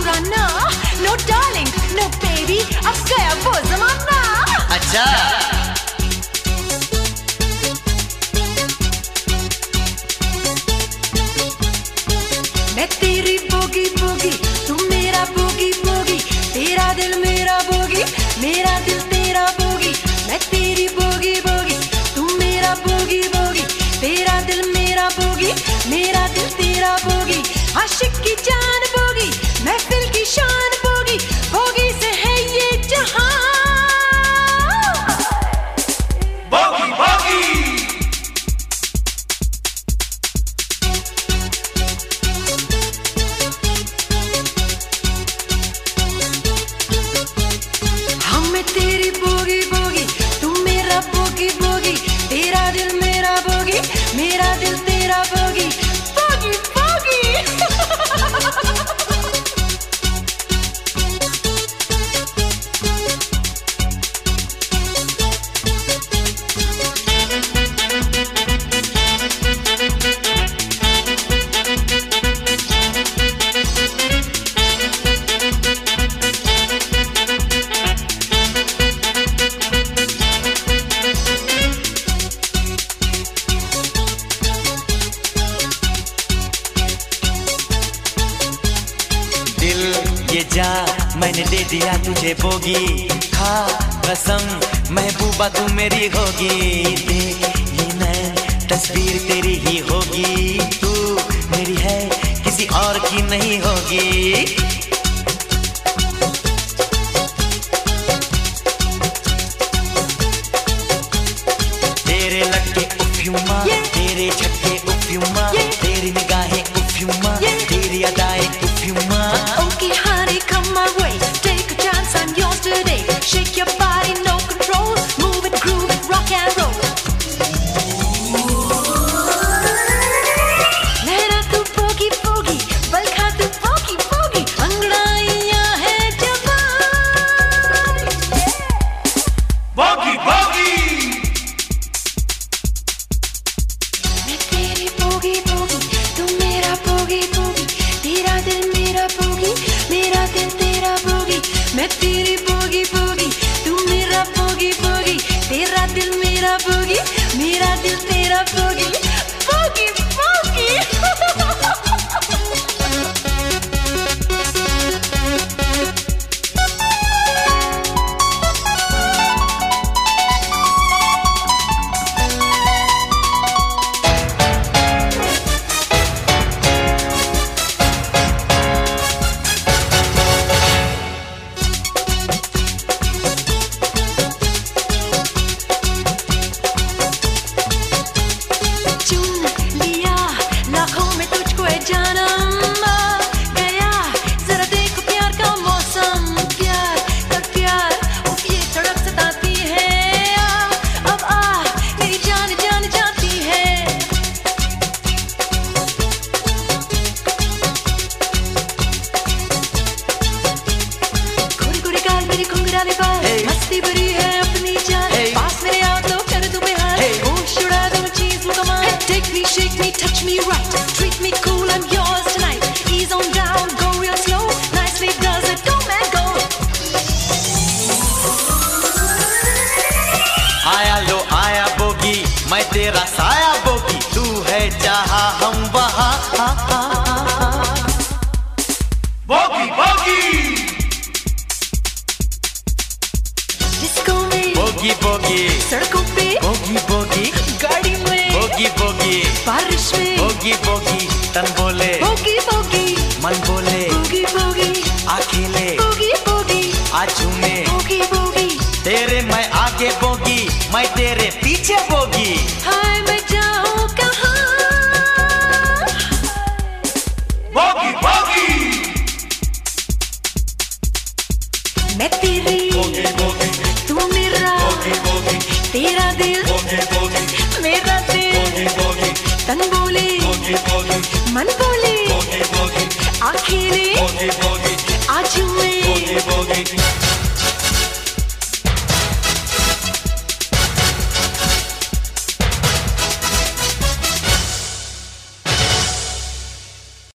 दीवाना, no darling, no baby, अब गया वो जमाना। अच्छा मैं तेरी बोगी बोगी, तू मेरा बोगी बोगी, तेरा दिल मेरा बोगी, मेरा दिल तेरा बोगी। मैं तेरी बोगी बोगी, तू मेरा बोगी बोगी, तेरा दिल मेरा बोगी, मेरा दिल तेरा बोगी। आशिक की जान बोगी, महफिल की शान बोगी, बोगी से है ये जहां। बोगी बोगी तेरी बोगी बोगी, तू मेरा बोगी बोगी, तेरा दिल मेरा बोगी, मेरा दिल तेरा बोगी। बोगी बोगी ये जा मैंने दे दिया तुझे बोगी, खा कसम महबूबा तू मेरी होगी। देख ये नैन तस्वीर तेरी ही होगी, तू मेरी है किसी और की नहीं होगी। तेरे लटके उफ्यूमा, तेरे झटके उफ्यूमा, तेरी निगाहें उफ्यूमा, तेरी अदाएं उफ्यूमा। Okay, honey, come my way. Take a chance, I'm yours today. Shake your body, no control. Move it, groove it, rock and roll. लहरा तू बोगी बोगी, बलखा तू बोगी बोगी, अंगड़ाइयाँ है जवान। बोगी बोगी मैं तेरी बोगी बोगी, तू मेरा bogie bogie, तेरा दिल मेरा बोगी, मेरा दिल तेरा बोगी। मैं तेरी बोगी बोगी, तू मेरा बोगी बोगी, तेरा दिल मेरा बोगी, मेरा दिल तेरा बोगी। बोगी बोगी मस्ती भरी है अपनी जान, पास मेरे आ तो कर दूं बेहाल, होश उड़ा दूं चीज मुकम्मल। Take me, shake me, touch me right, treat me cool, I'm yours tonight. Ease on down, go real slow, nicely does it, go man go. आया लो आया बोगी, मैं तेरा साया बोगी, तू है जहाँ हम वहाँ। बोगी बोगी डिस्को में बोगी बोगी, सड़कों पे बोगी बोगी, गाड़ी में बोगी बोगी, बारिश में बोगी बोगी, तन बोले बोगी बोगी, मन बोले बोगी बोगी, आ खेले बोगी बोगी, आज झूमे बोगी बोगी। तेरे मैं आगे बोगी, मैं तेरे पीछे बोगी। हाय मैं जाऊँ कहाँ? बोगी बोगी मैं तेरी बोगी बोगी, तू मेरा बोगी बोगी, तेरा दिल बोगी बोगी, मेरा दिल बोगी बोगी, तन बोले बोगी बोगी, मन बोले